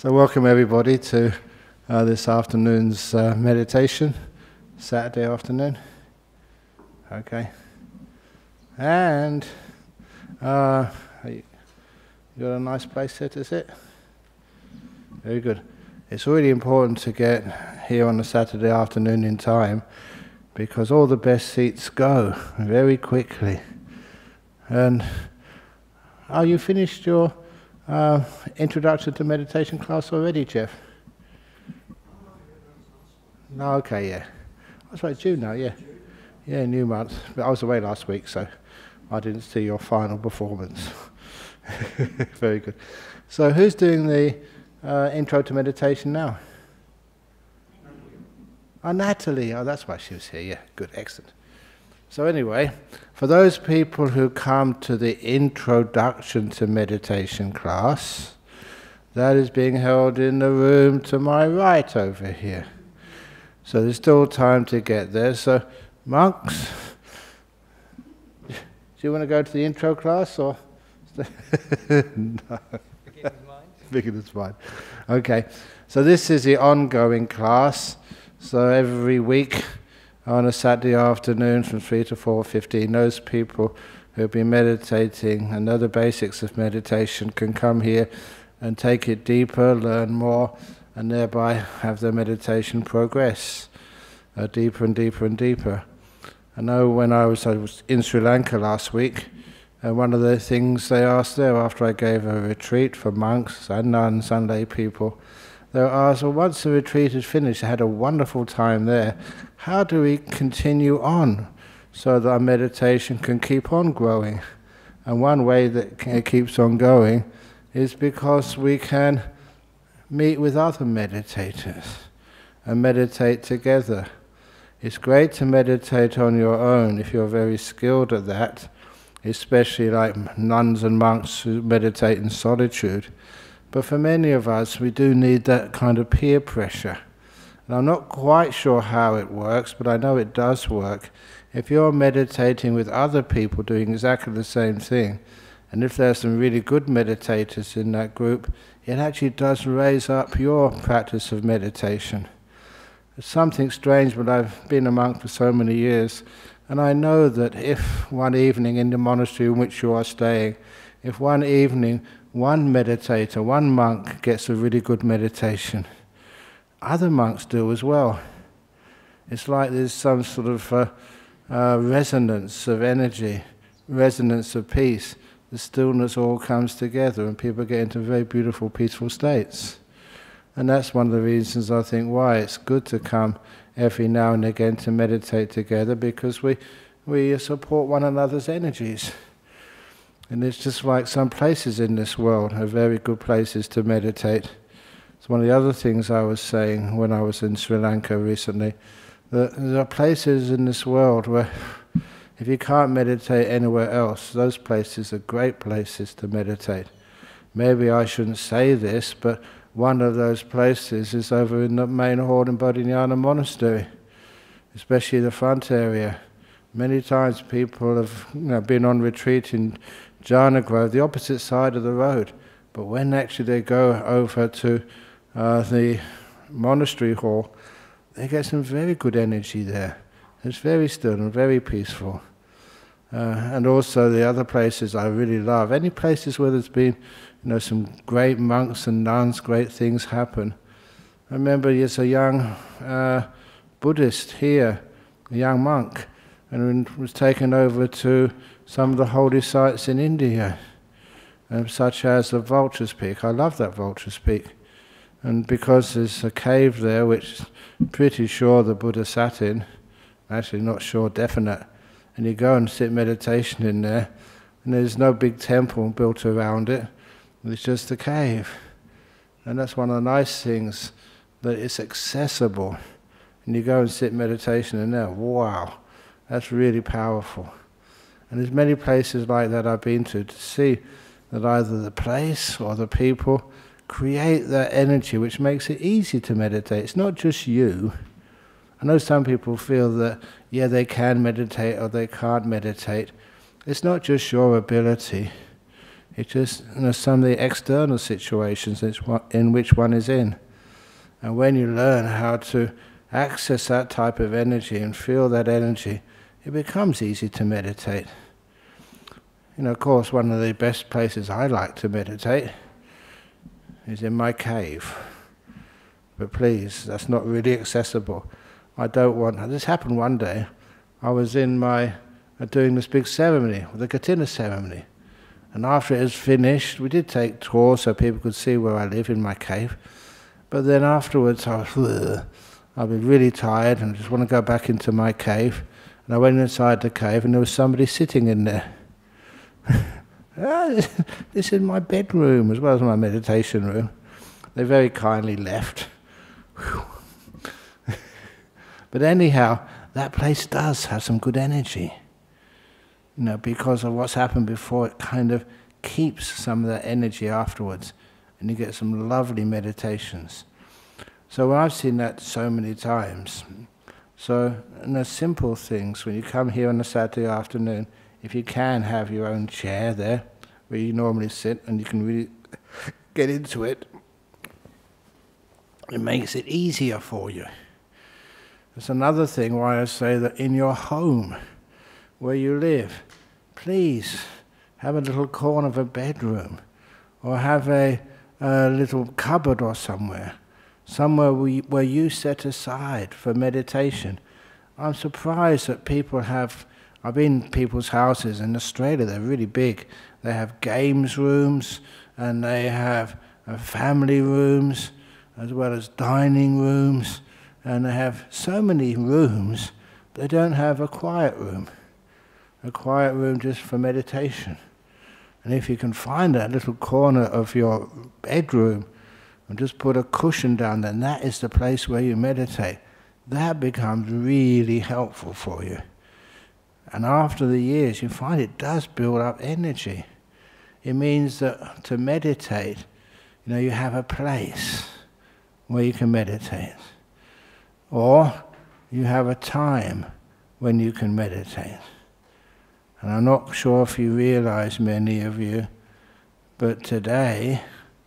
So welcome everybody to this afternoon's meditation, Saturday afternoon. Okay. And you got a nice place here to sit? Very good. It's really important to get here on a Saturday afternoon in time because all the best seats go very quickly. And are you finished your introduction to meditation class already, Jeff? No, okay, yeah. That's right, June now, yeah. Yeah, new month. But I was away last week, so I didn't see your final performance. Very good. So who's doing the intro to meditation now? Oh, Natalie. Oh, that's why she was here. Yeah, good, excellent. So anyway, for those people who come to the introduction to meditation class, that is being held in the room to my right over here. So there's still time to get there. So monks, do you want to go to the intro class or? No. Beginner's mind. Beginner's mind. Okay. So this is the ongoing class. So every week on a Saturday afternoon from 3 to 4:15, those people who have been meditating and know the basics of meditation can come here and take it deeper, learn more, and thereby have their meditation progress deeper and deeper and deeper. I know when I was in Sri Lanka last week, one of the things they asked there after I gave a retreat for monks and nuns and lay people, they were asked, well, once the retreat is finished, I had a wonderful time there, how do we continue on so that our meditation can keep on growing? And one way that it keeps on going is because we can meet with other meditators and meditate together. It's great to meditate on your own if you're very skilled at that, especially like nuns and monks who meditate in solitude. But for many of us, we do need that kind of peer pressure. And I'm not quite sure how it works, but I know it does work. If you're meditating with other people doing exactly the same thing, and if there's some really good meditators in that group, it actually does raise up your practice of meditation. It's something strange, but I've been a monk for so many years, and I know that if one evening in the monastery in which you are staying, if one evening one meditator, one monk gets a really good meditation, other monks do as well. It's like there's some sort of resonance of energy, resonance of peace. The stillness all comes together and people get into very beautiful, peaceful states. And that's one of the reasons I think why it's good to come every now and again to meditate together, because we support one another's energies. And it's just like some places in this world are very good places to meditate. It's one of the other things I was saying when I was in Sri Lanka recently, that there are places in this world where if you can't meditate anywhere else, those places are great places to meditate. Maybe I shouldn't say this, but one of those places is over in the main hall in Bodhinyana Monastery, especially the front area. Many times people have been on retreat in Jhana Grove, the opposite side of the road, but when actually they go over to the monastery hall, they get some very good energy there. It's very still and very peaceful. And also the other places I really love, any places where there's been some great monks and nuns, great things happen. I remember there's a young Buddhist here, a young monk, and was taken over to some of the holy sites in India, such as the Vulture's Peak. I love that Vulture's Peak. And because there's a cave there, which I'm pretty sure the Buddha sat in, actually not sure, definite, and you go and sit meditation in there, and there's no big temple built around it, it's just a cave. And that's one of the nice things, that it's accessible. And you go and sit meditation in there, wow, that's really powerful. And there's many places like that I've been to see that either the place or the people create that energy which makes it easy to meditate. It's not just you. I know some people feel that, yeah, they can meditate or they can't meditate. It's not just your ability. It's just some of the external situations in which one is in. And when you learn how to access that type of energy and feel that energy, it becomes easy to meditate. Of course, one of the best places I like to meditate is in my cave. But please, that's not really accessible. I don't want... This happened one day. I was in doing this big ceremony, the Katina ceremony. And after it was finished, we did take tours so people could see where I live in my cave. But then afterwards, I'd be really tired and just want to go back into my cave. And I went inside the cave and there was somebody sitting in there. This is my bedroom as well as my meditation room. They very kindly left. But anyhow, that place does have some good energy. Because of what's happened before, it kind of keeps some of that energy afterwards. And you get some lovely meditations. So I've seen that so many times. So, simple things, when you come here on a Saturday afternoon, if you can have your own chair there, where you normally sit, and you can really get into it, it makes it easier for you. That's another thing why I say that in your home, where you live, please have a little corner of a bedroom, or have a little cupboard or somewhere where you set aside for meditation. I'm surprised that people have... I've been in people's houses in Australia, they're really big. They have games rooms, and they have family rooms, as well as dining rooms, and they have so many rooms, they don't have a quiet room just for meditation. And if you can find that little corner of your bedroom, and just put a cushion down there, and that is the place where you meditate, that becomes really helpful for you. And after the years, you find it does build up energy. It means that to meditate, you have a place where you can meditate. Or you have a time when you can meditate. And I'm not sure if you realize, many of you, but today,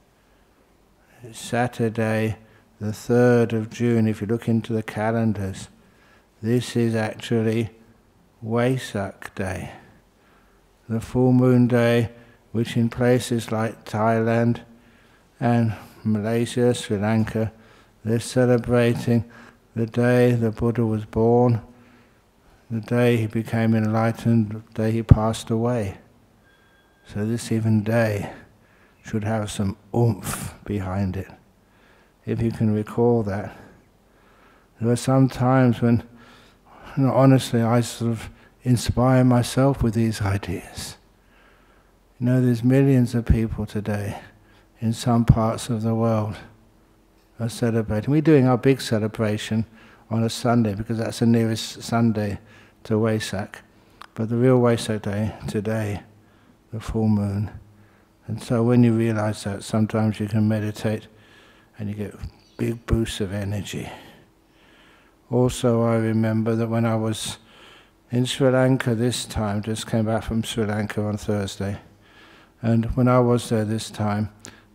Saturday, the 3rd of June, if you look into the calendars, this is actually Wesak Day, the full moon day, which in places like Thailand and Malaysia, Sri Lanka, they're celebrating the day the Buddha was born, the day he became enlightened, the day he passed away. So this even day should have some oomph behind it, if you can recall that. There are some times when, honestly, I sort of inspire myself with these ideas. There's millions of people today in some parts of the world are celebrating. We're doing our big celebration on a Sunday because that's the nearest Sunday to Wesak. But the real Wesak day, today, the full moon. And so when you realize that, sometimes you can meditate and you get big boosts of energy. Also, I remember that when I was in Sri Lanka this time, just came back from Sri Lanka on Thursday, and when I was there this time,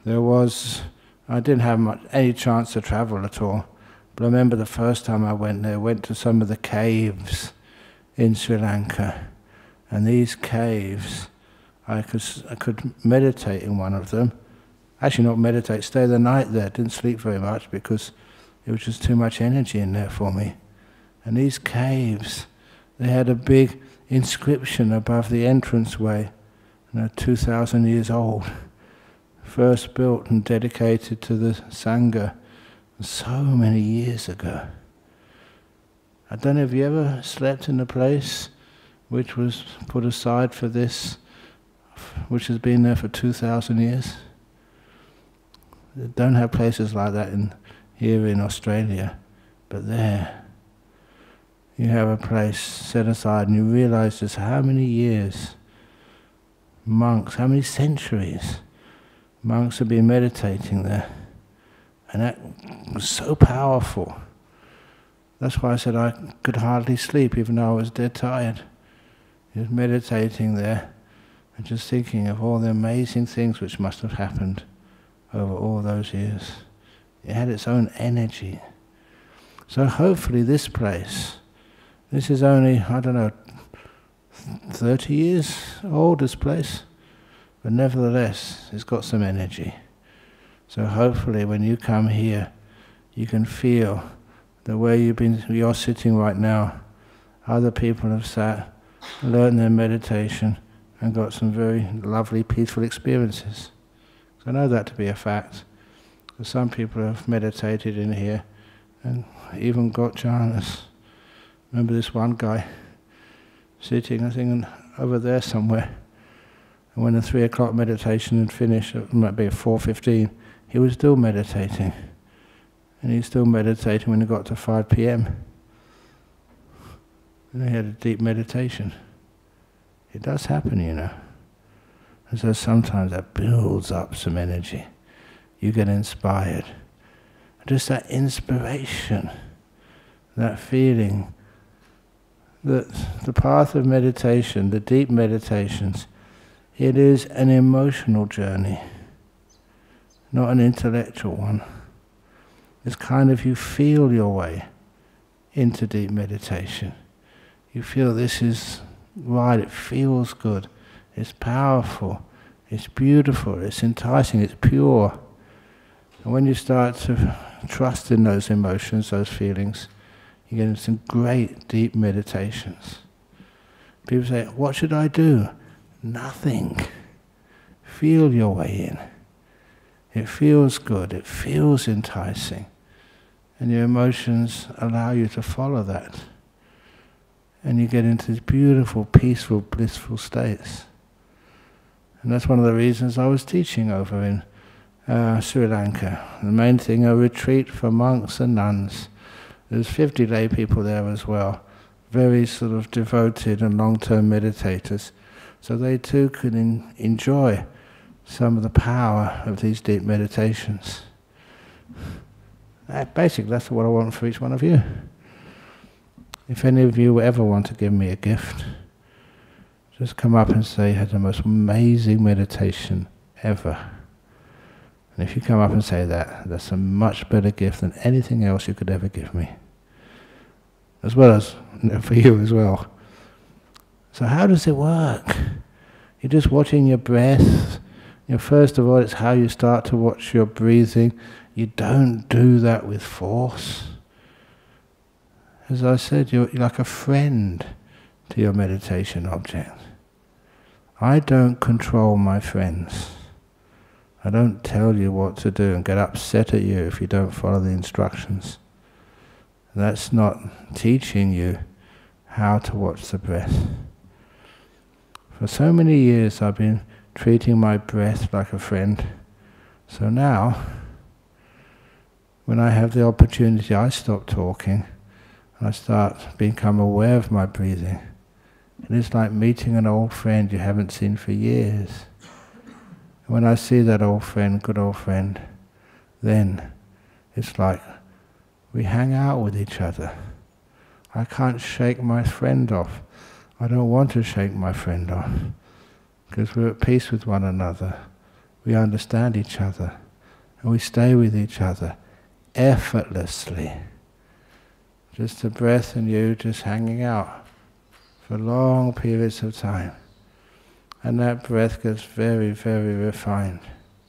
I didn't have any chance to travel at all, but I remember the first time I went there, I went to some of the caves in Sri Lanka, and these caves, I could meditate in one of them. Actually not meditate, stay the night there, didn't sleep very much because it was just too much energy in there for me. And these caves, they had a big inscription above the entranceway, 2,000 years old, first built and dedicated to the Sangha so many years ago. I don't know if you ever slept in a place which was put aside for this, which has been there for 2,000 years. They don't have places like that here in Australia, but there you have a place set aside and you realize just how many years monks, how many centuries monks have been meditating there. And that was so powerful. That's why I said I could hardly sleep even though I was dead tired. Just meditating there and just thinking of all the amazing things which must have happened over all those years. It had its own energy. So hopefully this place, this is only, 30 years old, this place, but nevertheless, it's got some energy. So hopefully when you come here, you can feel the way you're sitting right now. Other people have sat, learned their meditation, and got some very lovely, peaceful experiences. So I know that to be a fact. Some people have meditated in here and even got jhanas. Remember this one guy sitting, I think, over there somewhere. And when the 3 o'clock meditation had finished, it might be at 4:15, he was still meditating. And he's still meditating when he got to 5 p.m. And he had a deep meditation. It does happen, you know. And so sometimes that builds up some energy. You get inspired. Just that inspiration, that feeling that the path of meditation, the deep meditations, it is an emotional journey, not an intellectual one. It's kind of you feel your way into deep meditation. You feel this is right, it feels good, it's powerful, it's beautiful, it's enticing, it's pure. And when you start to trust in those emotions, those feelings, you get into some great deep meditations. People say, what should I do? Nothing. Feel your way in. It feels good, it feels enticing. And your emotions allow you to follow that. And you get into these beautiful, peaceful, blissful states. And that's one of the reasons I was teaching over in Sri Lanka. The main thing, a retreat for monks and nuns. There's 50 lay people there as well, very sort of devoted and long-term meditators. So they too could enjoy some of the power of these deep meditations. Basically, that's what I want for each one of you. If any of you ever want to give me a gift, just come up and say, you had the most amazing meditation ever. And if you come up and say that, that's a much better gift than anything else you could ever give me. As well as for you as well. So how does it work? You're just watching your breath. First of all, it's how you start to watch your breathing. You don't do that with force. As I said, you're like a friend to your meditation object. I don't control my friends. I don't tell you what to do and get upset at you if you don't follow the instructions. That's not teaching you how to watch the breath. For so many years I've been treating my breath like a friend. So now, when I have the opportunity, I stop talking and I start to become aware of my breathing. It is like meeting an old friend you haven't seen for years. When I see that old friend, good old friend, then it's like we hang out with each other. I can't shake my friend off. I don't want to shake my friend off because we're at peace with one another. We understand each other and we stay with each other effortlessly. Just the breath and you just hanging out for long periods of time. And that breath gets very, very refined.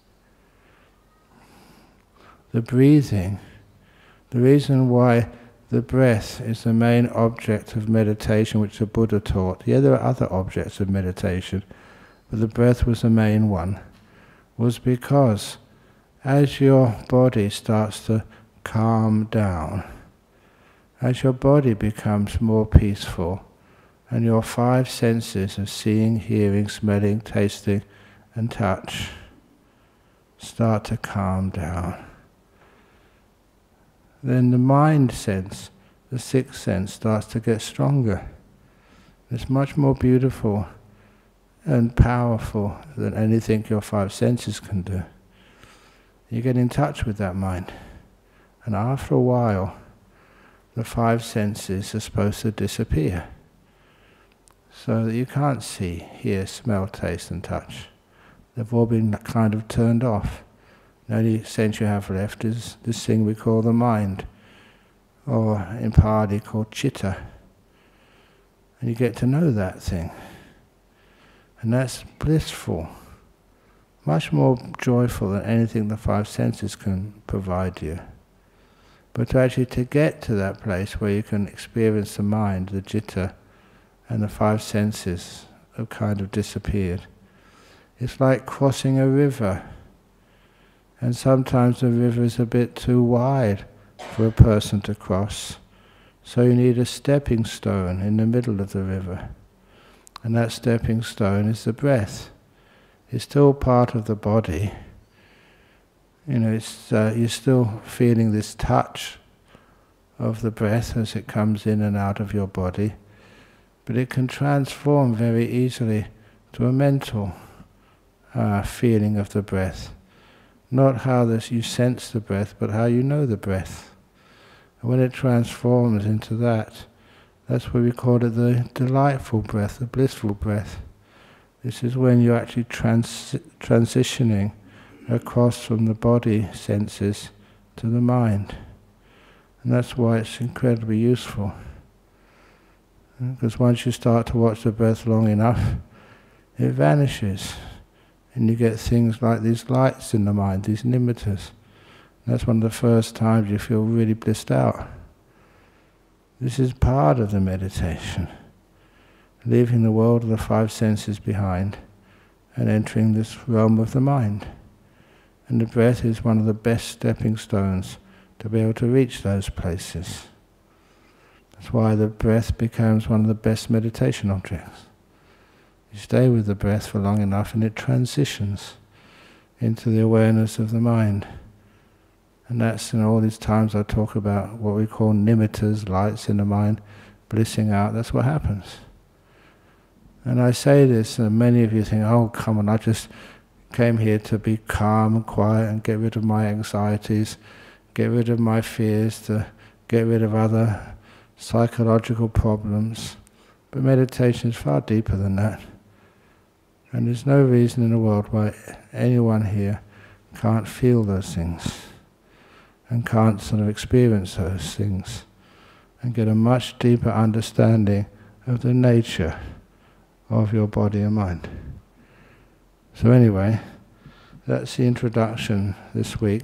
The breathing, the reason why the breath is the main object of meditation which the Buddha taught. Yeah, there are other objects of meditation, but the breath was the main one, was because as your body starts to calm down, as your body becomes more peaceful, and your 5 senses of seeing, hearing, smelling, tasting, and touch start to calm down. Then the mind sense, the 6th sense, starts to get stronger. It's much more beautiful and powerful than anything your 5 senses can do. You get in touch with that mind, and after a while, the 5 senses are supposed to disappear. so that you can't see, hear, smell, taste and touch. They've all been kind of turned off. The only sense you have left is this thing we call the mind, or in Pali called citta. And you get to know that thing. And that's blissful, much more joyful than anything the five senses can provide you. But to get to that place where you can experience the mind, the citta, and the five senses have kind of disappeared. It's like crossing a river. And sometimes the river is a bit too wide for a person to cross. So you need a stepping stone in the middle of the river. And that stepping stone is the breath. It's still part of the body. You're still feeling this touch of the breath as it comes in and out of your body. But it can transform very easily to a mental feeling of the breath. Not how you sense the breath, but how you know the breath. And when it transforms into that, that's why we call it the delightful breath, the blissful breath. This is when you're actually transitioning across from the body senses to the mind. And that's why it's incredibly useful. Because once you start to watch the breath long enough, it vanishes. And you get things like these lights in the mind, these nimittas. That's one of the first times you feel really blissed out. This is part of the meditation. Leaving the world of the five senses behind and entering this realm of the mind. And the breath is one of the best stepping stones to be able to reach those places. That's why the breath becomes one of the best meditation objects. You stay with the breath for long enough and it transitions into the awareness of the mind. And that's in all these times I talk about what we call nimittas, lights in the mind, blissing out. That's what happens. And I say this, and many of you think, oh, come on, I just came here to be calm and quiet and get rid of my anxieties, get rid of my fears, to get rid of other psychological problems. But meditation is far deeper than that. And there's no reason in the world why anyone here can't feel those things and can't sort of experience those things and get a much deeper understanding of the nature of your body and mind. So anyway, that's the introduction this week.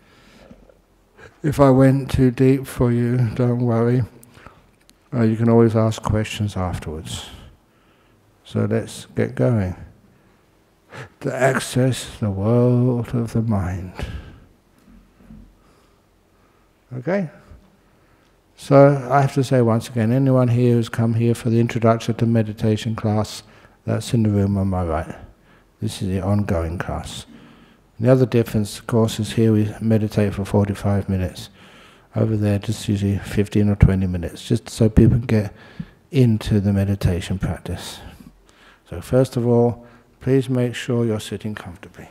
If I went too deep for you, don't worry. You can always ask questions afterwards. So let's get going. To access the world of the mind. Okay? So I have to say once again, anyone here who's come here for the introduction to meditation class, that's in the room on my right. This is the ongoing class. And the other difference, of course, is here we meditate for 45 minutes. Over there, just usually 15 or 20 minutes, just so people can get into the meditation practice. So first of all, please make sure you're sitting comfortably.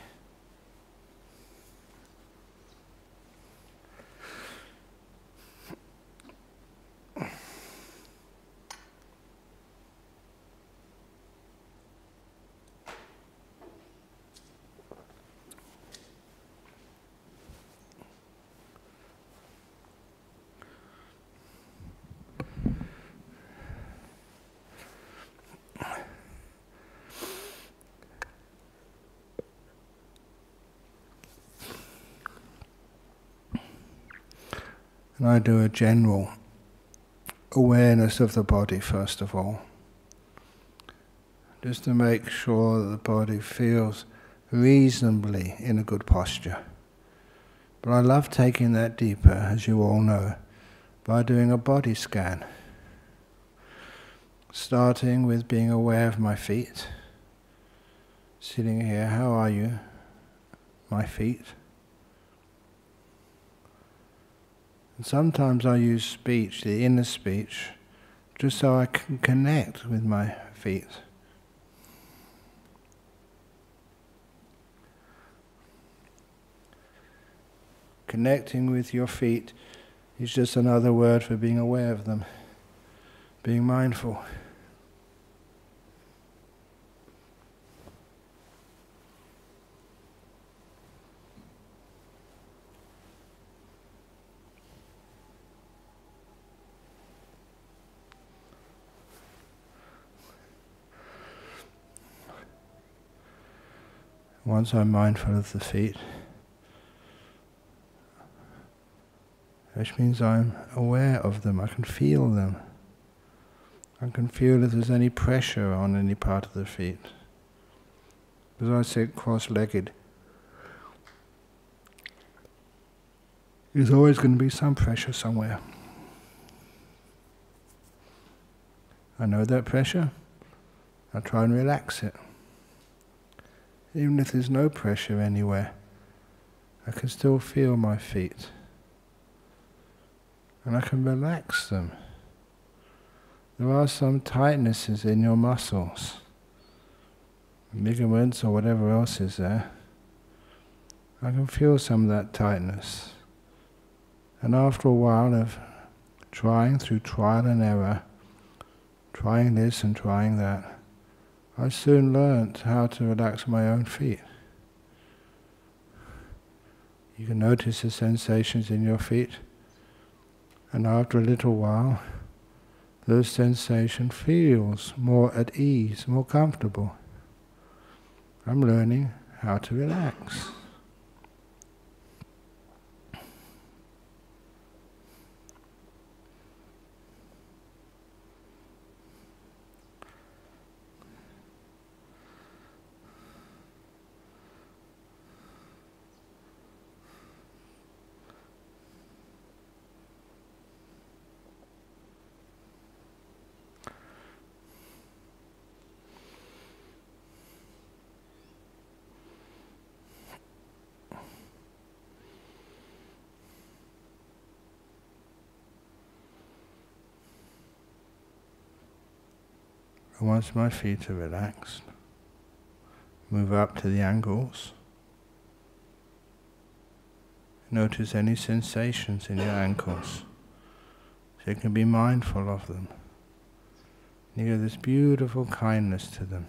And I do a general awareness of the body first of all, just to make sure that the body feels reasonably in a good posture. But I love taking that deeper, as you all know, by doing a body scan. Starting with being aware of my feet. Sitting here, how are you? My feet. And sometimes I use speech, the inner speech, just so I can connect with my feet. Connecting with your feet is just another word for being aware of them, being mindful. Once I'm mindful of the feet, which means I'm aware of them, I can feel them. I can feel if there's any pressure on any part of the feet. As I sit cross-legged, there's always going to be some pressure somewhere. I know that pressure, I try and relax it. Even if there's no pressure anywhere, I can still feel my feet. And I can relax them. There are some tightnesses in your muscles, ligaments or whatever else is there. I can feel some of that tightness. And after a while of trying through trial and error, trying this and trying that, I soon learnt how to relax my own feet. You can notice the sensations in your feet, and after a little while, those sensation feels more at ease, more comfortable. I'm learning how to relax. And once my feet are relaxed, move up to the ankles. Notice any sensations in your ankles, so you can be mindful of them. You have this beautiful kindness to them,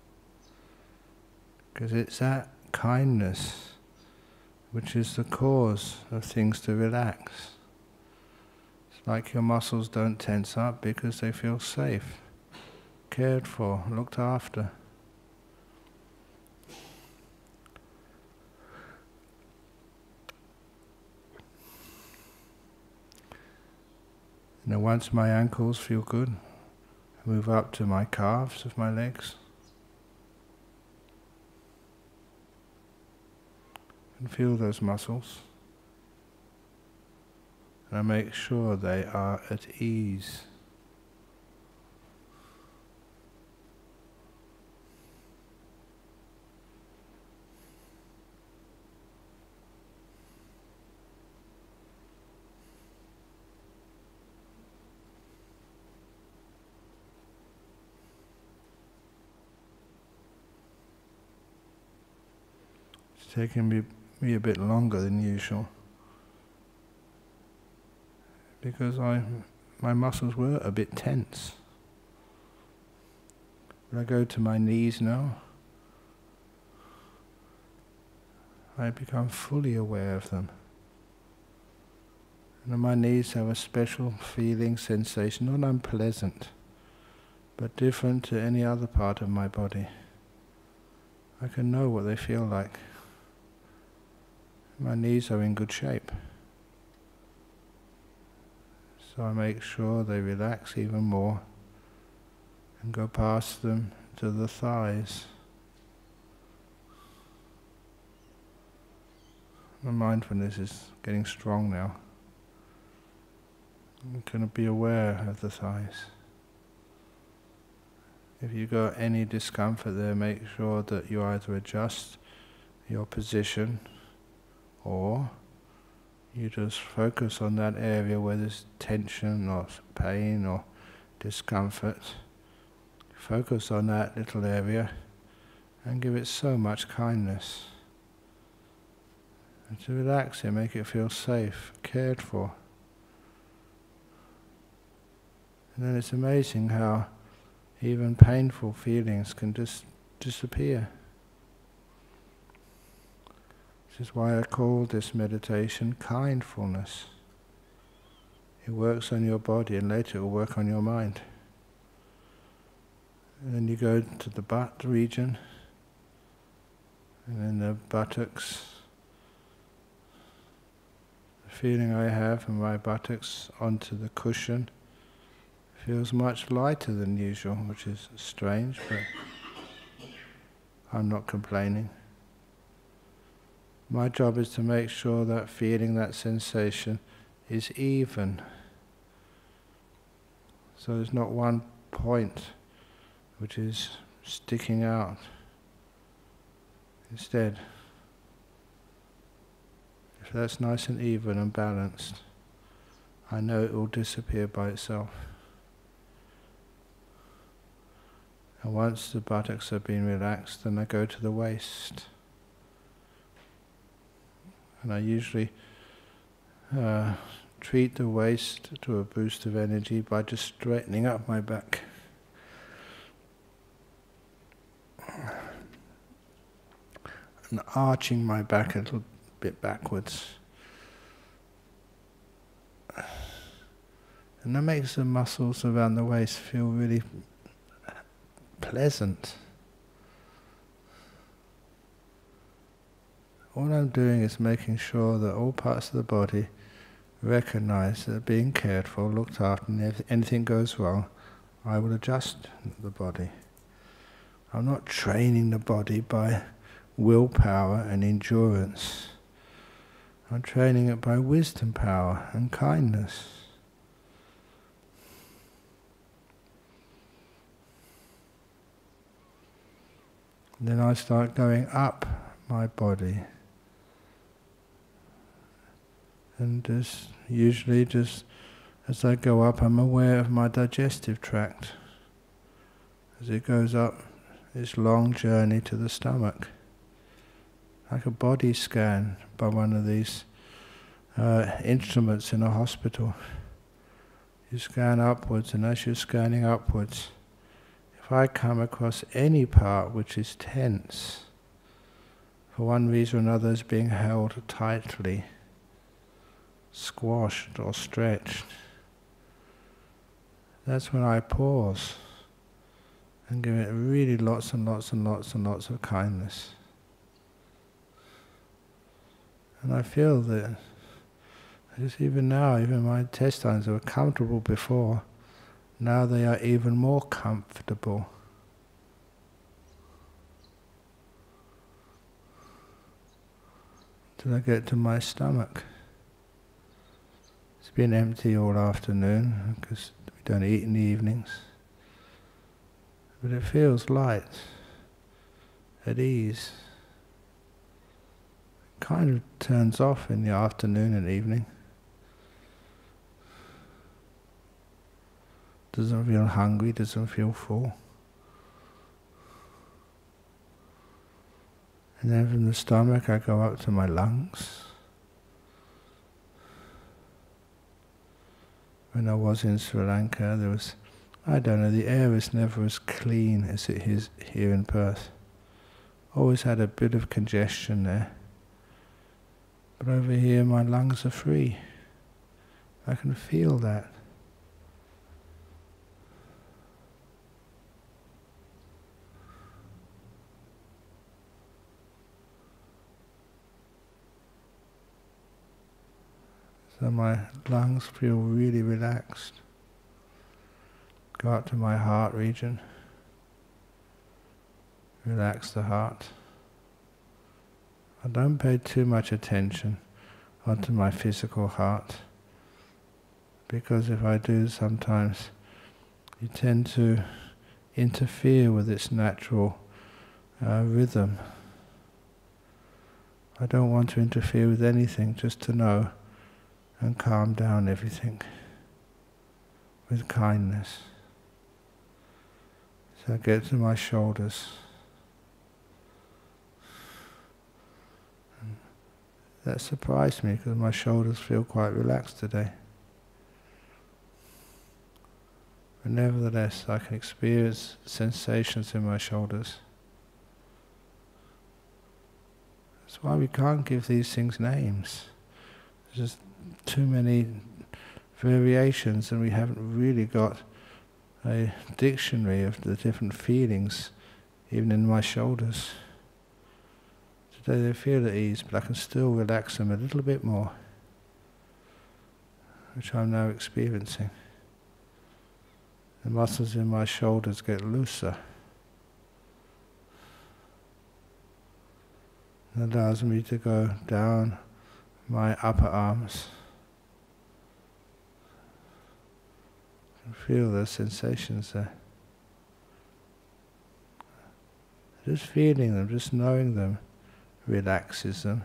because it's that kindness which is the cause of things to relax. It's like your muscles don't tense up because they feel safe, cared for, looked after. Now once my ankles feel good, I move up to my calves of my legs. And feel those muscles. And I make sure they are at ease. It's taking me a bit longer than usual, because my muscles were a bit tense. When I go to my knees now, I become fully aware of them. And my knees have a special feeling, sensation, not unpleasant, but different to any other part of my body. I can know what they feel like. My knees are in good shape. So I make sure they relax even more and go past them to the thighs. My mindfulness is getting strong now. I'm going to be aware of the thighs. If you got any discomfort there, make sure that you either adjust your position or you just focus on that area where there's tension or pain or discomfort. Focus on that little area and give it so much kindness. And to relax it, make it feel safe, cared for. And then it's amazing how even painful feelings can just disappear. This is why I call this meditation kindfulness. It works on your body and later it will work on your mind. And then you go to the butt region And then the buttocks, the feeling I have in my buttocks onto the cushion feels much lighter than usual, which is strange, but I'm not complaining. My job is to make sure that feeling, that sensation is even. So there's not one point which is sticking out. Instead, if that's nice and even and balanced, I know it will disappear by itself. And once the buttocks have been relaxed, then I go to the waist. And I usually treat the waist to a boost of energy by just straightening up my back. And arching my back a little bit backwards. And that makes the muscles around the waist feel really pleasant. All I'm doing is making sure that all parts of the body recognize that they're being cared for, looked after, and if anything goes wrong, I will adjust the body. I'm not training the body by willpower and endurance. I'm training it by wisdom, power, and kindness. Then I start going up my body. And usually as I go up, I'm aware of my digestive tract. As it goes up, this long journey to the stomach. Like a body scan by one of these instruments in a hospital. You scan upwards, and as you're scanning upwards, if I come across any part which is tense, for one reason or another is being held tightly, squashed or stretched, that's when I pause and give it really lots and lots and lots and lots of kindness. And I feel that, just even now, even my intestines were comfortable before, now they are even more comfortable. Till I get to my stomach. It's been empty all afternoon because we don't eat in the evenings. But it feels light, at ease. It kind of turns off in the afternoon and evening. Doesn't feel hungry, doesn't feel full. And then from the stomach I go up to my lungs. When I was in Sri Lanka, there was, I don't know, the air is never as clean as it is here in Perth. Always had a bit of congestion there. But over here my lungs are free. I can feel that. So my lungs feel really relaxed. Go up to my heart region. Relax the heart. I don't pay too much attention onto my physical heart, because if I do, sometimes you tend to interfere with its natural rhythm. I don't want to interfere with anything, just to know and calm down everything with kindness. So I get to my shoulders. And that surprised me because my shoulders feel quite relaxed today. But nevertheless, I can experience sensations in my shoulders. That's why we can't give these things names. There's just too many variations, and we haven't really got a dictionary of the different feelings, even in my shoulders. Today they feel at ease, but I can still relax them a little bit more, which I'm now experiencing. The muscles in my shoulders get looser. It allows me to go down my upper arms. And feel the sensations there. Just feeling them, just knowing them, relaxes them.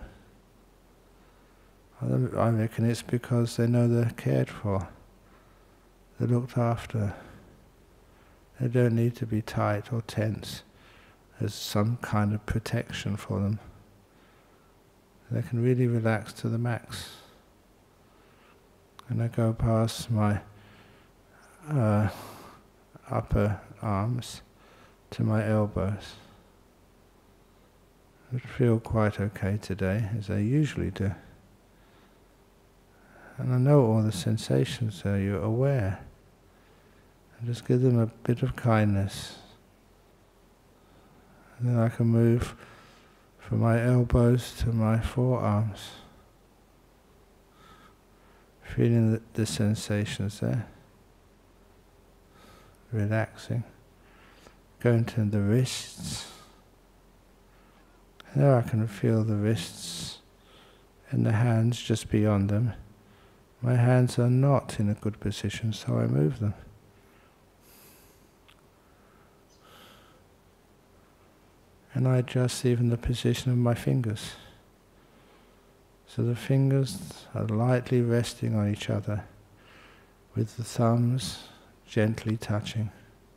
I reckon it's because they know they're cared for, they're looked after. They don't need to be tight or tense as some kind of protection for them. They can really relax to the max. And I go past my upper arms to my elbows. I feel quite okay today, as I usually do. And I know all the sensations, so you're aware. And just give them a bit of kindness. And then I can move from my elbows to my forearms, feeling the sensations there, relaxing. Going to the wrists. There I can feel the wrists and the hands just beyond them. My hands are not in a good position, so I move them. And I adjust even the position of my fingers. So the fingers are lightly resting on each other, with the thumbs gently touching.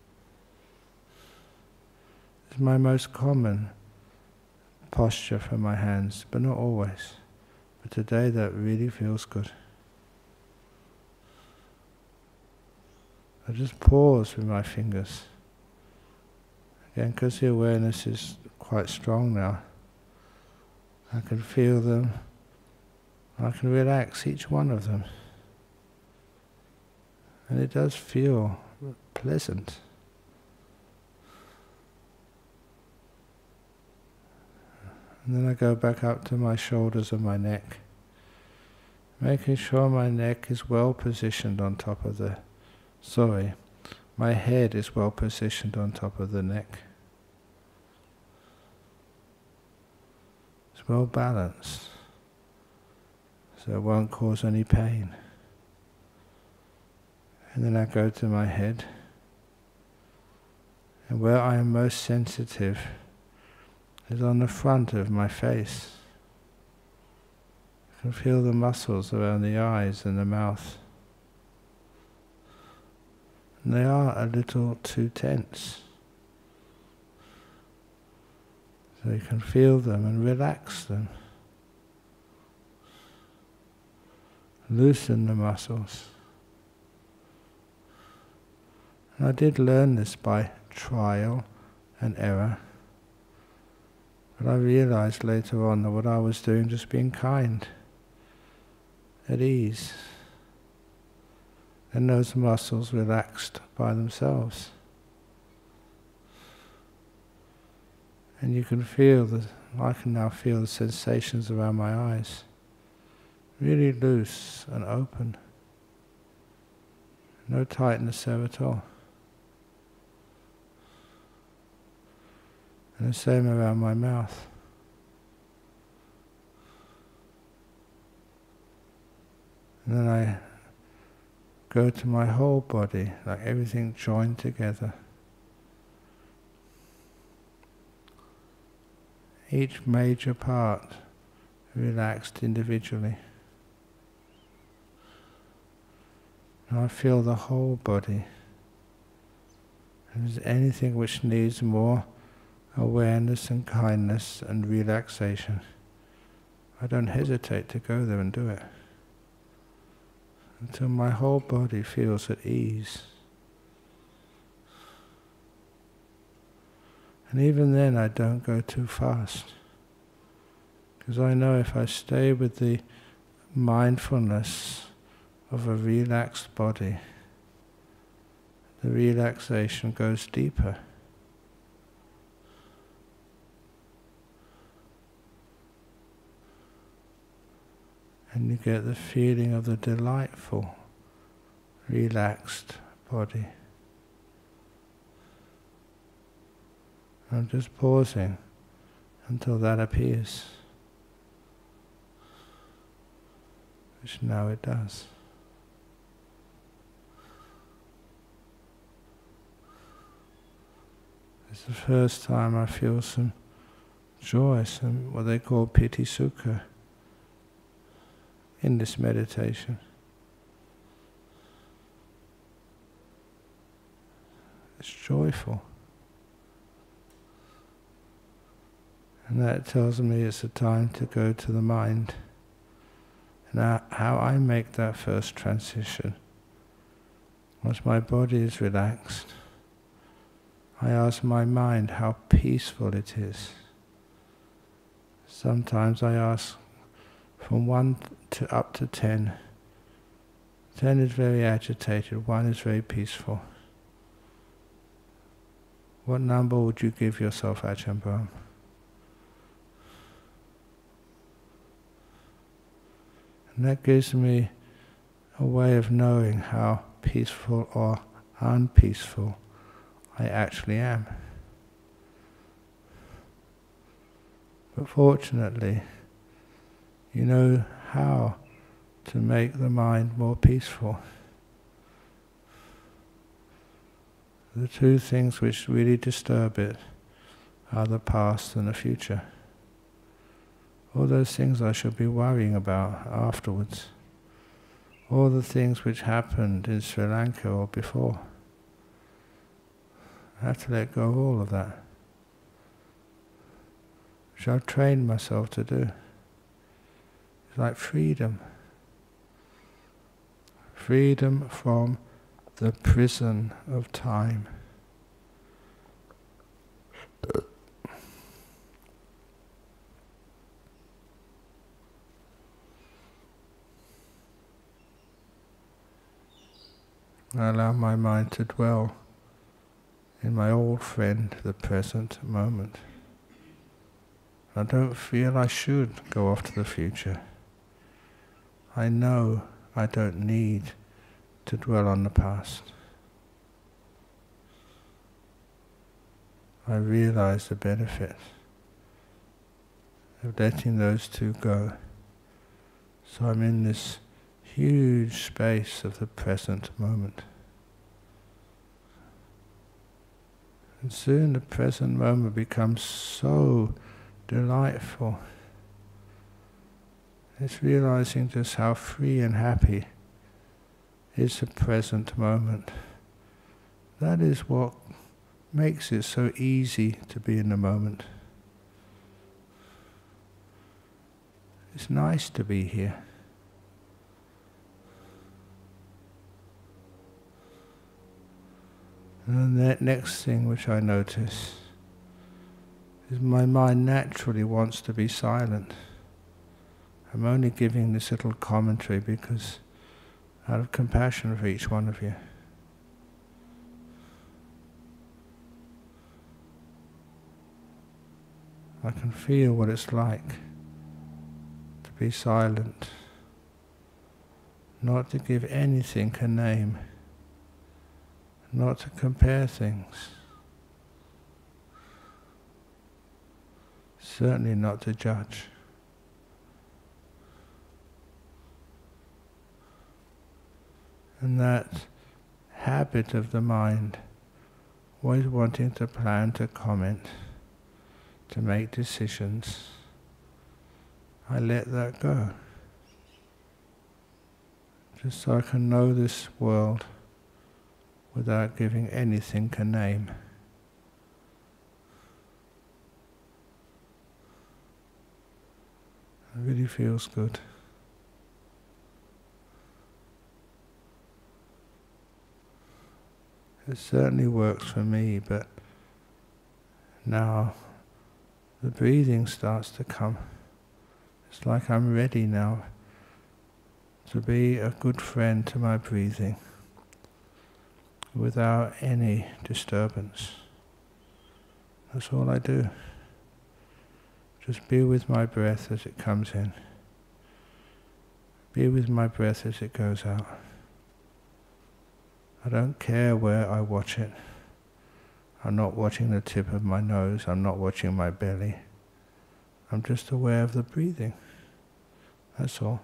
It's my most common posture for my hands, but not always. But today that really feels good. I just pause with my fingers. Again, because the awareness is quite strong now, I can feel them, I can relax each one of them. And it does feel pleasant. And then I go back up to my shoulders and my neck, making sure my neck is well positioned on top of my head is well positioned on top of the neck. It's well balanced, so it won't cause any pain. And then I go to my head, and where I am most sensitive is on the front of my face. I can feel the muscles around the eyes and the mouth. And they are a little too tense. So you can feel them and relax them. Loosen the muscles. And I did learn this by trial and error. But I realized later on that what I was doing, just being kind, at ease. And those muscles relaxed by themselves. And you can feel I can now feel the sensations around my eyes. Really loose and open. No tightness there at all. And the same around my mouth. And then I go to my whole body, like everything joined together. Each major part relaxed individually. And I feel the whole body. If there's anything which needs more awareness and kindness and relaxation, I don't hesitate to go there and do it. Until my whole body feels at ease. And even then I don't go too fast. Because I know if I stay with the mindfulness of a relaxed body, the relaxation goes deeper. And you get the feeling of the delightful, relaxed body. I'm just pausing until that appears, which now it does. It's the first time I feel some joy, some what they call piti sukha in this meditation. It's joyful. And that tells me it's a time to go to the mind. And how I make that first transition. Once my body is relaxed, I ask my mind how peaceful it is. Sometimes I ask from 1 to up to 10. 10 is very agitated, 1 is very peaceful. What number would you give yourself, Ajahn Brahm? And that gives me a way of knowing how peaceful or unpeaceful I actually am. But fortunately, you know how to make the mind more peaceful. The two things which really disturb it are the past and the future. All those things I should be worrying about afterwards. All the things which happened in Sri Lanka or before. I have to let go of all of that, which I've trained myself to do. It's like freedom. Freedom from the prison of time. I allow my mind to dwell in my old friend, the present moment. I don't feel I should go off to the future. I know I don't need to dwell on the past. I realize the benefit of letting those two go. So I'm in this huge space of the present moment. And soon the present moment becomes so delightful. It's realizing just how free and happy is the present moment. That is what makes it so easy to be in the moment. It's nice to be here. And then the next thing which I notice is my mind naturally wants to be silent. I'm only giving this little commentary because out of compassion for each one of you. I can feel what it's like to be silent, not to give anything a name, not to compare things, certainly not to judge. And that habit of the mind, always wanting to plan, to comment, to make decisions, I let that go. Just so I can know this world without giving anything a name. It really feels good. It certainly works for me, but now the breathing starts to come. It's like I'm ready now to be a good friend to my breathing without any disturbance. That's all I do. Just be with my breath as it comes in. Be with my breath as it goes out. I don't care where I watch it. I'm not watching the tip of my nose. I'm not watching my belly. I'm just aware of the breathing. That's all.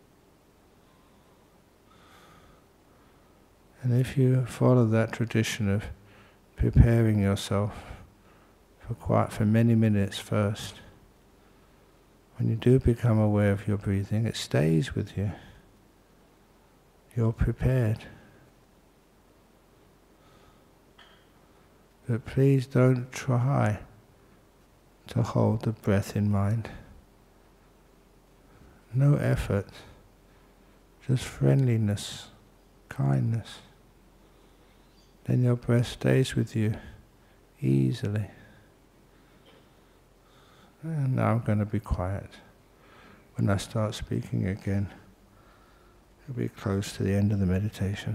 And if you follow that tradition of preparing yourself for many minutes first, when you do become aware of your breathing, it stays with you. You're prepared. But please don't try to hold the breath in mind. No effort, just friendliness, kindness. Then your breath stays with you easily. And now I'm going to be quiet. When I start speaking again, it'll be close to the end of the meditation.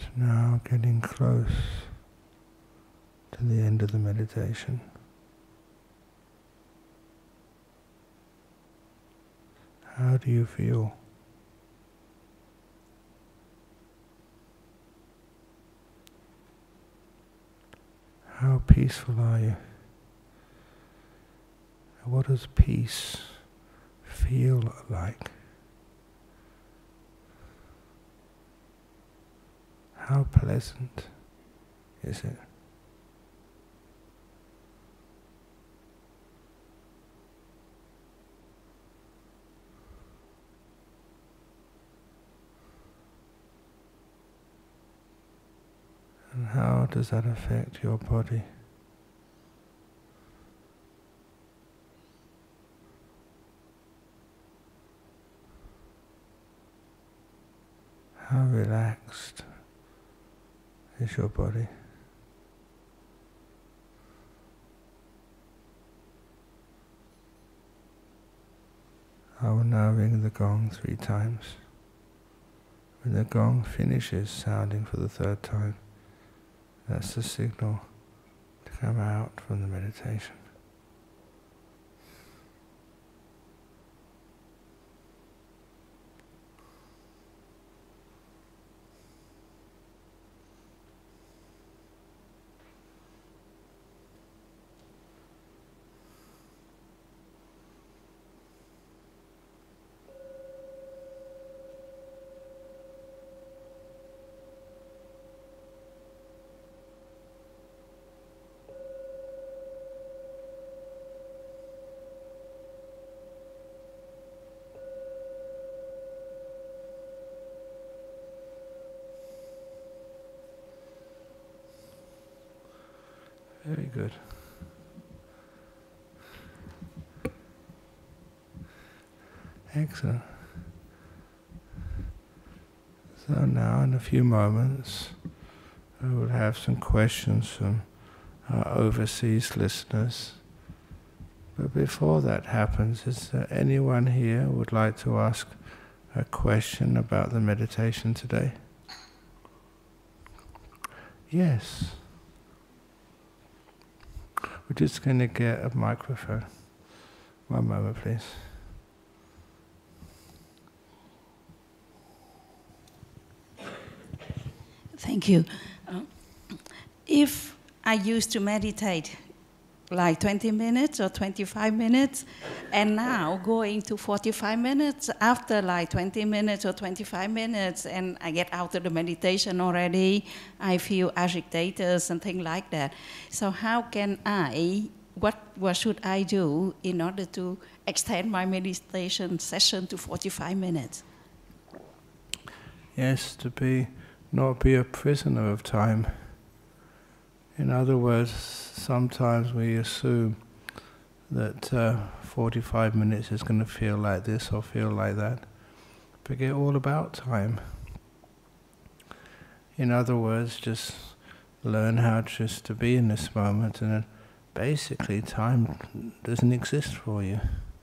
Now getting close to the end of the meditation. How do you feel? How peaceful are you? What does peace feel like? How pleasant is it? And how does that affect your body? How relaxed is your body? I will now ring the gong 3 times. When the gong finishes sounding for the 3rd time, that's the signal to come out from the meditation. Very good. Excellent. So now in a few moments I will have some questions from our overseas listeners. But before that happens, is there anyone here who would like to ask a question about the meditation today? Yes. We're just going to get a microphone. One moment, please. Thank you. If I used to meditate like 20 minutes or 25 minutes, and now going to 45 minutes after like 20 minutes or 25 minutes, and I get out of the meditation already, I feel agitated and things like that. So how can what should I do in order to extend my meditation session to 45 minutes? Yes, to not be a prisoner of time. In other words, sometimes we assume that 45 minutes is going to feel like this or feel like that. Forget all about time. In other words, just learn how just to be in this moment, and then basically time doesn't exist for you.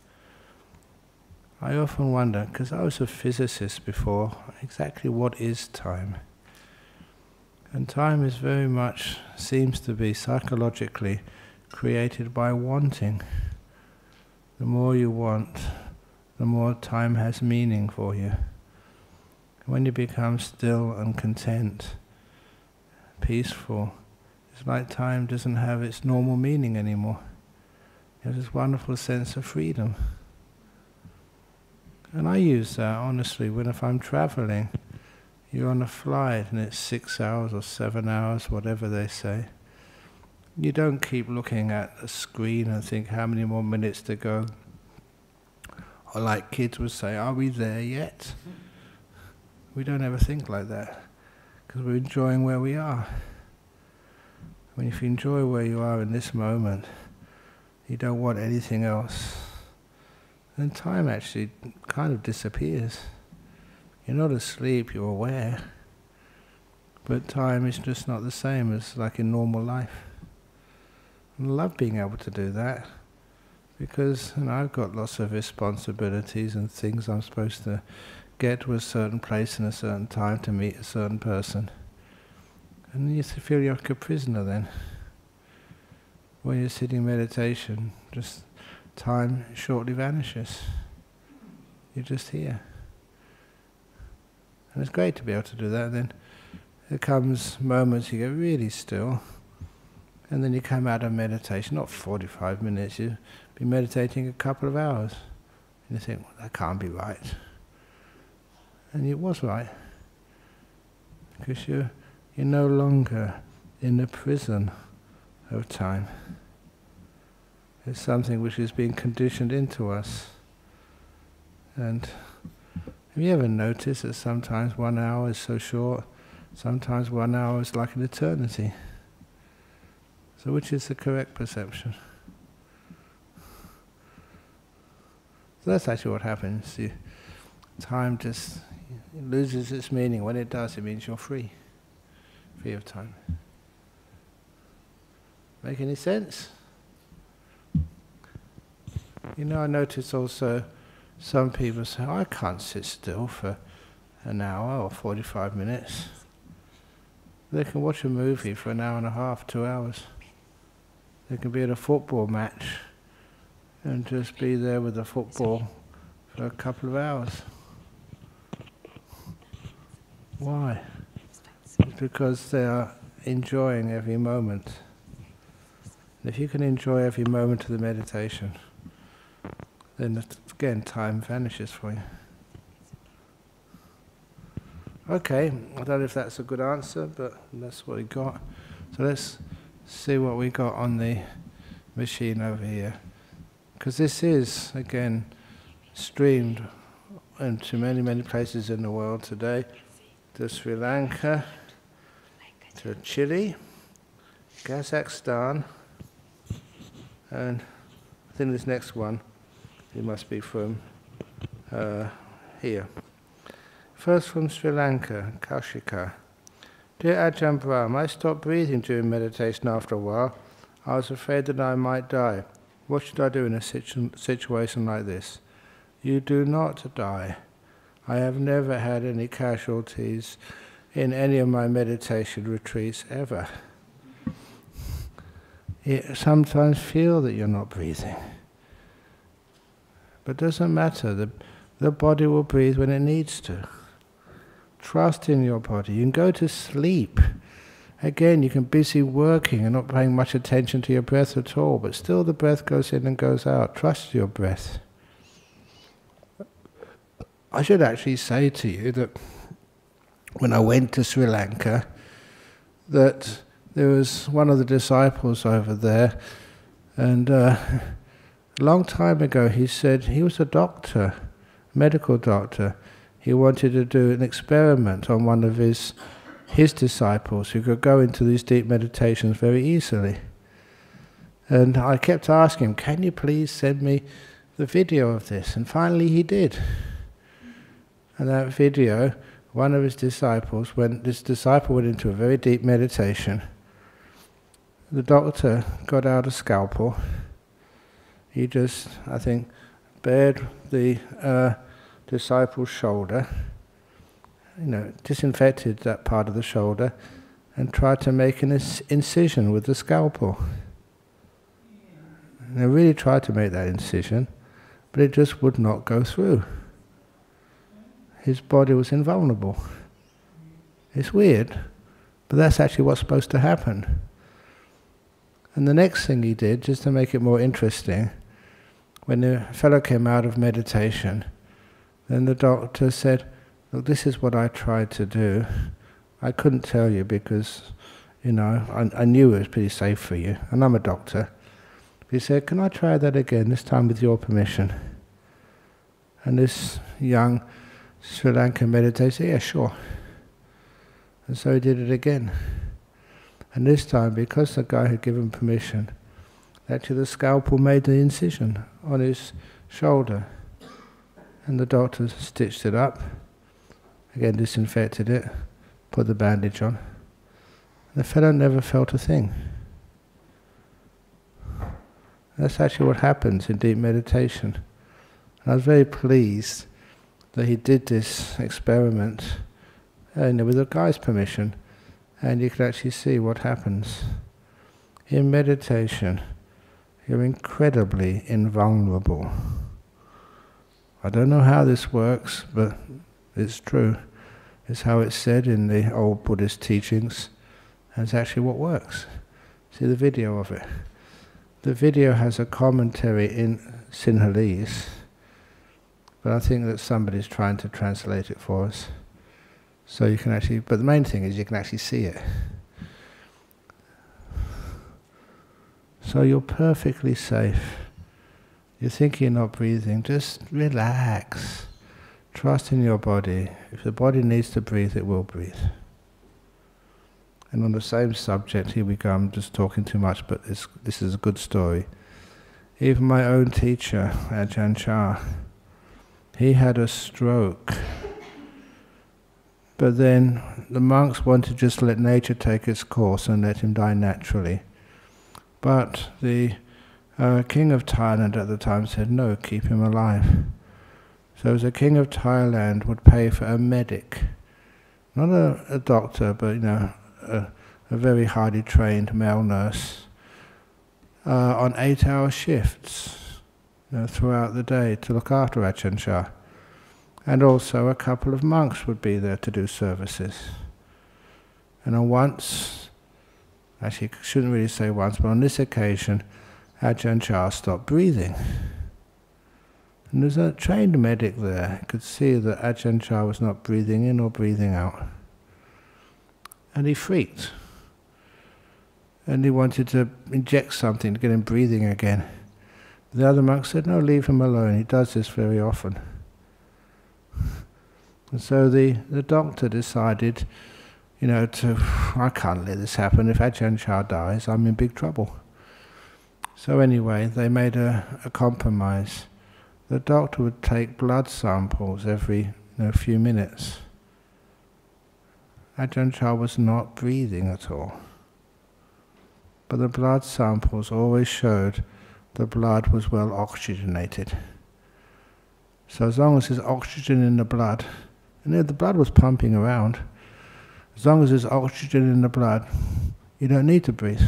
I often wonder, because I was a physicist before, exactly what is time? And time is very much, seems to be psychologically created by wanting. The more you want, the more time has meaning for you. When you become still and content, peaceful, it's like time doesn't have its normal meaning anymore. You have this wonderful sense of freedom. And I use that honestly if I'm traveling. You're on a flight and it's 6 hours or 7 hours, whatever they say. You don't keep looking at a screen and think how many more minutes to go. Or like kids would say, are we there yet? We don't ever think like that, because we're enjoying where we are. When if you enjoy where you are in this moment, you don't want anything else, then time actually kind of disappears. You're not asleep, you're aware, but time is just not the same as like in normal life. I love being able to do that, because I've got lots of responsibilities and things I'm supposed to get to a certain place in a certain time to meet a certain person. And you feel you're like a prisoner then. When you're sitting in meditation, just time shortly vanishes. You're just here. And it's great to be able to do that. Then there comes moments you get really still, and then you come out of meditation, not 45 minutes, you've been meditating a couple of hours. And you think, well, that can't be right. And it was right. Because you're no longer in the prison of time. It's something which is being conditioned into us. And have you ever noticed that sometimes 1 hour is so short, sometimes 1 hour is like an eternity? So which is the correct perception? So that's actually what happens. Time just loses its meaning. When it does, it means you're free. Free of time. Make any sense? You know, I notice also some people say, I can't sit still for an hour or 45 minutes. They can watch a movie for an hour and a half, 2 hours. They can be at a football match and just be there with the football for a couple of hours. Why? It's because they are enjoying every moment. And if you can enjoy every moment of the meditation, then again time vanishes for you. Okay, I don't know if that's a good answer, but that's what we got. So let's see what we got on the machine over here. Because this is, again, streamed into many, many places in the world today. To Sri Lanka, to Chile, Kazakhstan, and I think this next one, it must be from here. First from Sri Lanka, Kaushika. Dear Ajahn Brahm, I stopped breathing during meditation after a while. I was afraid that I might die. What should I do in a situation like this? You do not die. I have never had any casualties in any of my meditation retreats ever. You sometimes feel that you're not breathing. But it doesn't matter. The body will breathe when it needs to. Trust in your body. You can go to sleep. Again, you can be busy working and not paying much attention to your breath at all, but still the breath goes in and goes out. Trust your breath. I should actually say to you that when I went to Sri Lanka, that there was one of the disciples over there, and a long time ago he said he was a doctor, medical doctor. He wanted to do an experiment on one of his disciples who could go into these deep meditations very easily. And I kept asking him, can you please send me the video of this? And finally he did. And that video, one of his disciples, when this disciple went into a very deep meditation, the doctor got out a scalpel. He just, I think, bared the disciple's shoulder, disinfected that part of the shoulder, and tried to make an incision with the scalpel. And they really tried to make that incision, but it just would not go through. His body was invulnerable. It's weird, but that's actually what's supposed to happen. And the next thing he did, just to make it more interesting, when the fellow came out of meditation, then the doctor said, look, this is what I tried to do. I couldn't tell you because, I knew it was pretty safe for you, and I'm a doctor. He said, can I try that again, this time with your permission? And this young Sri Lankan meditator said, yeah, sure. And so he did it again. And this time, because the guy had given permission, actually the scalpel made the incision on his shoulder. And the doctor stitched it up, again disinfected it, put the bandage on. The fellow never felt a thing. That's actually what happens in deep meditation. And I was very pleased that he did this experiment with the guy's permission. and you can actually see what happens. In meditation, you're incredibly invulnerable. I don't know how this works, but it's true. It's how it's said in the old Buddhist teachings, and it's actually what works. See the video of it. The video has a commentary in Sinhalese, but I think that somebody's trying to translate it for us. So you can actually, but the main thing is you can actually see it. So you're perfectly safe. You think you're not breathing, just relax. Trust in your body. If the body needs to breathe, it will breathe. And on the same subject, here we go, I'm just talking too much, but this is a good story. Even my own teacher, Ajahn Chah, he had a stroke. But then the monks wanted to just let nature take its course and let him die naturally. But the king of Thailand at the time said, no, keep him alive. So the king of Thailand would pay for a medic, not a doctor, but a very highly trained male nurse, on 8-hour shifts throughout the day to look after Ajahn Chah. And also a couple of monks would be there to do services. And on once, actually I shouldn't really say once, but on this occasion, Ajahn Chah stopped breathing. And there's a trained medic there. You could see that Ajahn Chah was not breathing in or breathing out. And he freaked. And he wanted to inject something to get him breathing again. The other monk said, no, leave him alone. He does this very often. And so the doctor decided, I can't let this happen. If Ajahn Chah dies, I'm in big trouble. So anyway, they made a compromise. The doctor would take blood samples every few minutes. Ajahn Chah was not breathing at all. But the blood samples always showed the blood was well oxygenated. So as long as there's oxygen in the blood, and the blood was pumping around, as long as there's oxygen in the blood, you don't need to breathe.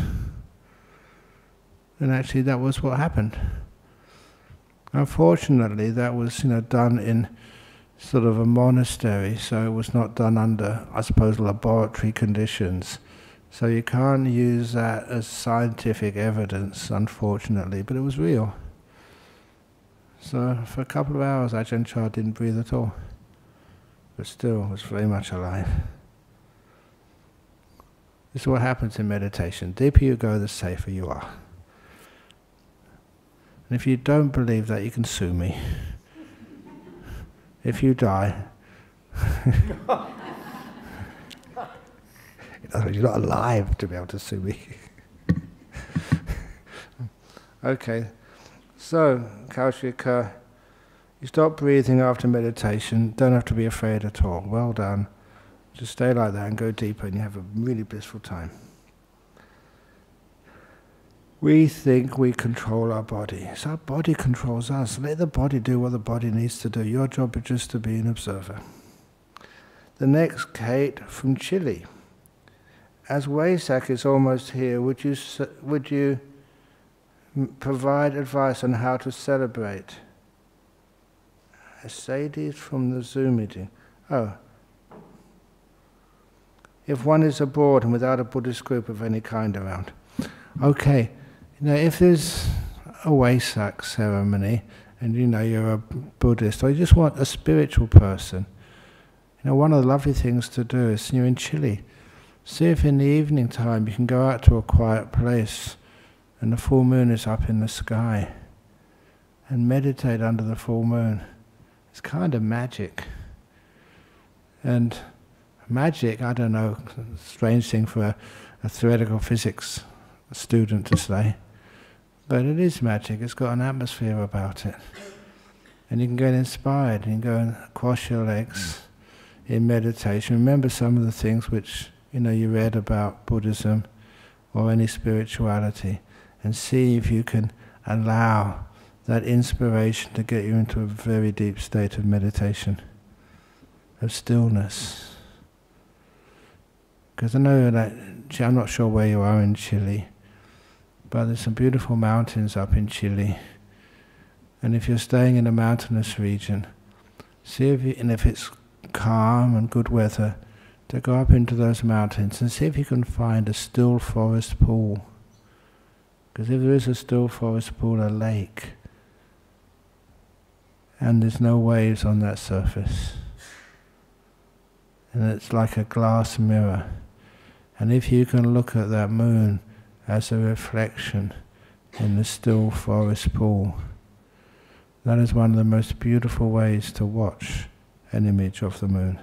And actually that was what happened. Unfortunately, that was done in sort of a monastery, so it was not done under, I suppose, laboratory conditions. So you can't use that as scientific evidence, unfortunately, but it was real. So for a couple of hours, Ajahn Chah didn't breathe at all, but still was very much alive. This is what happens in meditation. The deeper you go, the safer you are. And if you don't believe that, you can sue me. If you die, you're not alive to be able to sue me. Okay, so Kaushika, you stop breathing after meditation, don't have to be afraid at all. Well done. Just stay like that and go deeper and you have a really blissful time. We think we control our body. So our body controls us. Let the body do what the body needs to do. Your job is just to be an observer. The next, Kate from Chile. As Wesak is almost here, would you provide advice on how to celebrate? Sadie's from the Zoom meeting. Oh. If one is abroad and without a Buddhist group of any kind around. Okay. If there's a Wesak ceremony and you're a Buddhist or you just want a spiritual person, one of the lovely things to do is you're in Chile. See if in the evening time you can go out to a quiet place and the full moon is up in the sky and meditate under the full moon. It's kind of magic. And magic, I don't know, strange thing for a theoretical physics student to say. But it is magic, it's got an atmosphere about it. And you can get inspired, you can go and cross your legs in meditation. Remember some of the things which you read about Buddhism or any spirituality, and see if you can allow that inspiration to get you into a very deep state of meditation, of stillness. Because I know that, I'm not sure where you are in Chile, but there's some beautiful mountains up in Chile. And if you're staying in a mountainous region, see if you, and if it's calm and good weather, to go up into those mountains and see if you can find a still forest pool. Because if there is a still forest pool, a lake, and there's no waves on that surface, and it's like a glass mirror, and if you can look at that moon as a reflection in the still forest pool, that is one of the most beautiful ways to watch an image of the moon.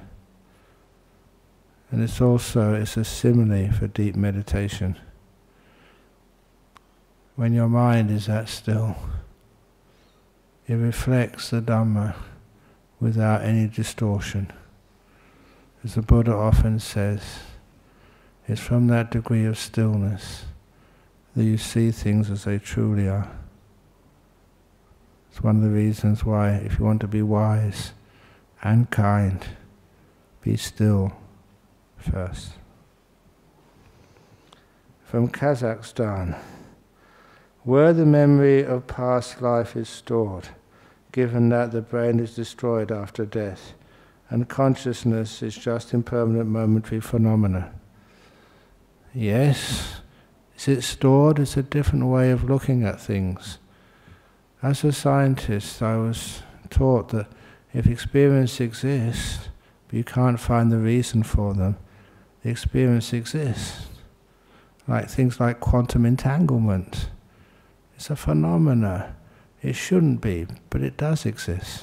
And it's a simile for deep meditation. When your mind is that still, it reflects the Dhamma without any distortion. As the Buddha often says, it's from that degree of stillness that you see things as they truly are. It's one of the reasons why, if you want to be wise and kind, be still first. From Kazakhstan, where the memory of past life is stored, given that the brain is destroyed after death, and consciousness is just impermanent momentary phenomena. Yes, is it stored? It's a different way of looking at things. As a scientist, I was taught that if experience exists, but you can't find the reason for them, the experience exists. Like things like quantum entanglement. It's a phenomena. It shouldn't be, but it does exist.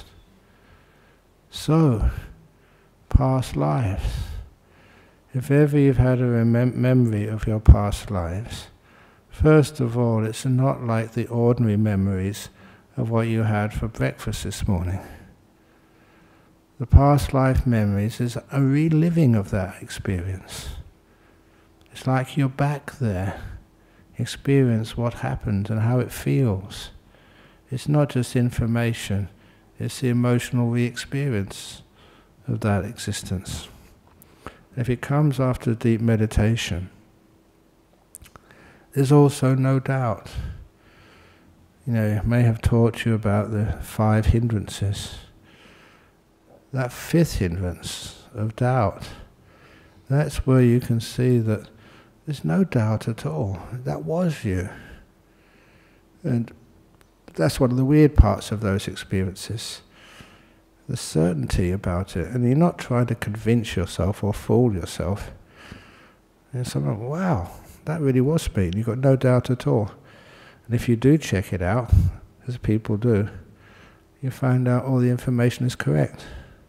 So, past lives. If ever you've had a memory of your past lives, first of all, it's not like the ordinary memories of what you had for breakfast this morning. The past life memories is a reliving of that experience. It's like you're back there, experience what happened and how it feels. It's not just information, it's the emotional re-experience of that existence. If it comes after deep meditation, there's also no doubt. You know, I may have taught you about the 5 hindrances. That 5th hindrance of doubt, that's where you can see that there's no doubt at all. That was you. And that's one of the weird parts of those experiences. The certainty about it. And you're not trying to convince yourself or fool yourself. And someone, wow, that really was me. You've got no doubt at all. And if you do check it out, as people do, you find out all the information is correct.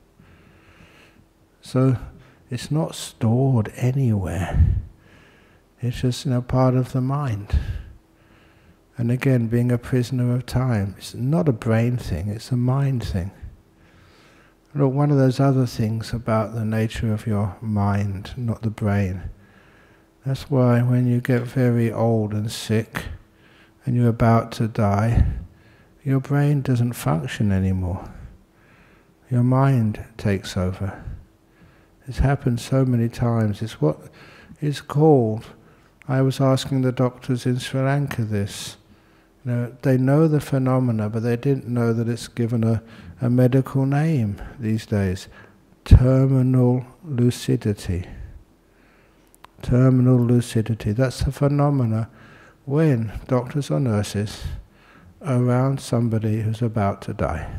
So it's not stored anywhere. It's just, part of the mind. And again, being a prisoner of time, it's not a brain thing, it's a mind thing. Look, one of those other things about the nature of your mind, not the brain. That's why when you get very old and sick, and you're about to die, your brain doesn't function anymore. Your mind takes over. It's happened so many times. It's what is called, I was asking the doctors in Sri Lanka this, they know the phenomena, but they didn't know that it's given a medical name these days. Terminal lucidity. Terminal lucidity. That's the phenomena when doctors or nurses are around somebody who's about to die.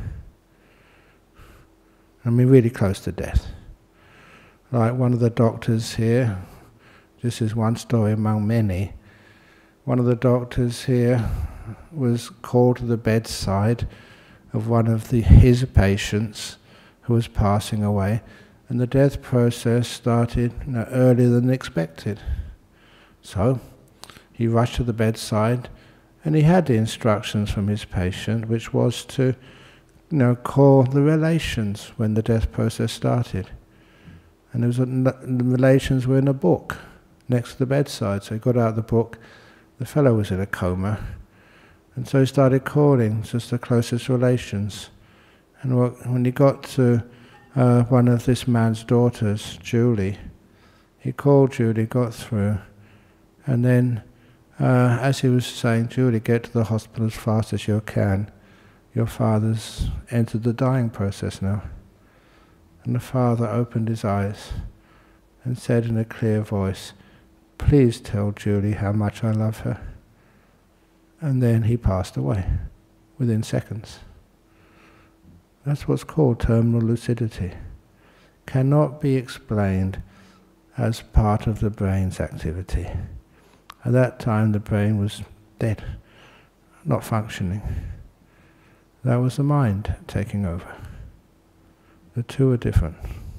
I mean, really close to death. Like one of the doctors here, this is one story among many, one of the doctors here was called to the bedside of one of his patients who was passing away, and the death process started earlier than expected. So he rushed to the bedside, and he had the instructions from his patient, which was to call the relations when the death process started. And the relations were in a book next to the bedside. So he got out the book. The fellow was in a coma. And so he started calling just the closest relations. And when he got to one of this man's daughters, Julie, He called Julie, got through, and then as he was saying, Julie, get to the hospital as fast as you can. Your father's entered the dying process now. And the father opened his eyes and said in a clear voice, please tell Julie how much I love her. And then he passed away within seconds. That's what's called terminal lucidity. Cannot be explained as part of the brain's activity. At that time the brain was dead, not functioning. That was the mind taking over. The two are different.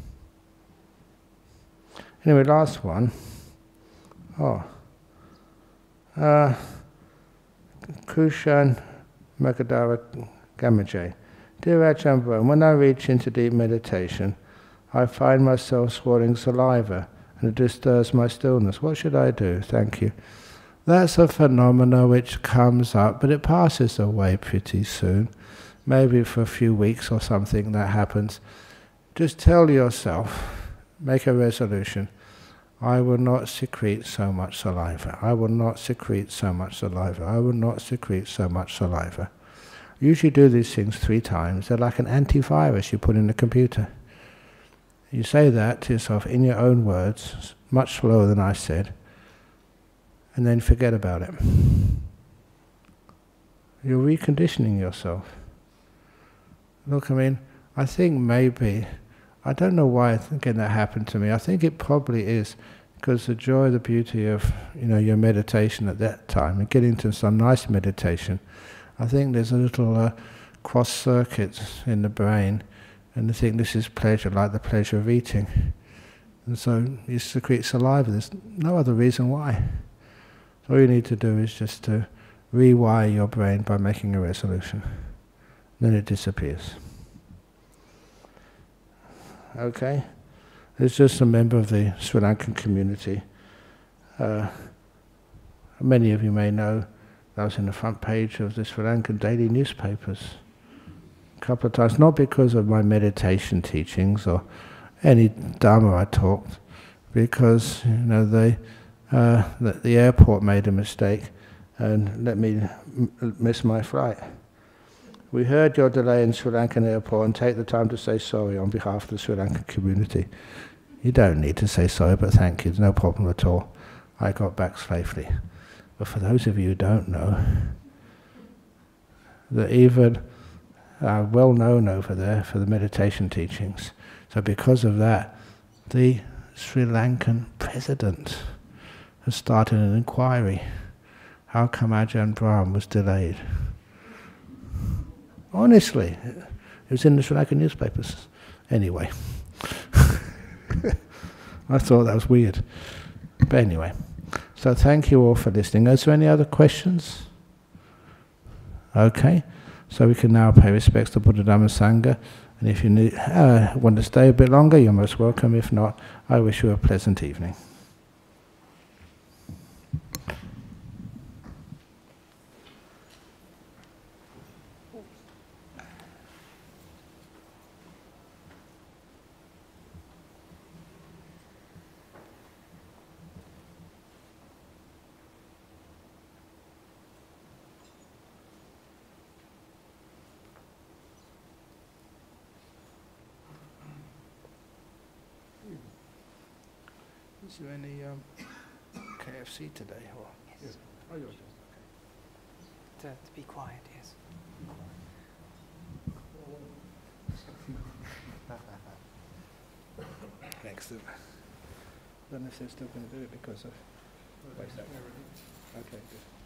Anyway, last one. Kushan Magadara Gamage. Dear Ajahn Brahm, when I reach into deep meditation, I find myself swallowing saliva and it disturbs my stillness. What should I do? Thank you. That's a phenomena which comes up, but it passes away pretty soon. Maybe for a few weeks or something that happens. Just tell yourself, make a resolution, I will not secrete so much saliva. I will not secrete so much saliva. I will not secrete so much saliva. Usually do these things 3 times. They're like an antivirus you put in the computer. You say that to yourself in your own words, much slower than I said, and then forget about it. You're reconditioning yourself. Look, I mean, I think maybe, I don't know why again that happened to me. I think it probably is because the joy, the beauty of your meditation at that time and getting to some nice meditation, I think there's a little cross circuits in the brain, and I think this is pleasure, like the pleasure of eating. And so you secrete saliva. There's no other reason why. So all you need to do is just to rewire your brain by making a resolution. Then it disappears. Okay? It's just a member of the Sri Lankan community. Many of you may know that I was in the front page of the Sri Lankan daily newspapers a couple of times, not because of my meditation teachings or any Dharma I talked, because the airport made a mistake and let me miss my flight. We heard your delay in Sri Lankan airport and take the time to say sorry on behalf of the Sri Lankan community. You don't need to say sorry, but thank you, no problem at all. I got back safely. But for those of you who don't know, that even are well known over there for the meditation teachings. So because of that, the Sri Lankan president has started an inquiry. How come Ajahn Brahm was delayed? Honestly, it was in the Sri Lankan newspapers. Anyway, I thought that was weird. But anyway, so thank you all for listening. Is there any other questions? Okay, so we can now pay respects to Buddha Dhamma Sangha. And if you want to stay a bit longer, you're most welcome. If not, I wish you a pleasant evening. Is there any KFC today? Or? Yes. Oh, yours. Okay. To be quiet, yes. Excellent. I don't know if they're still going to do it because of... Wait a second. Okay, good.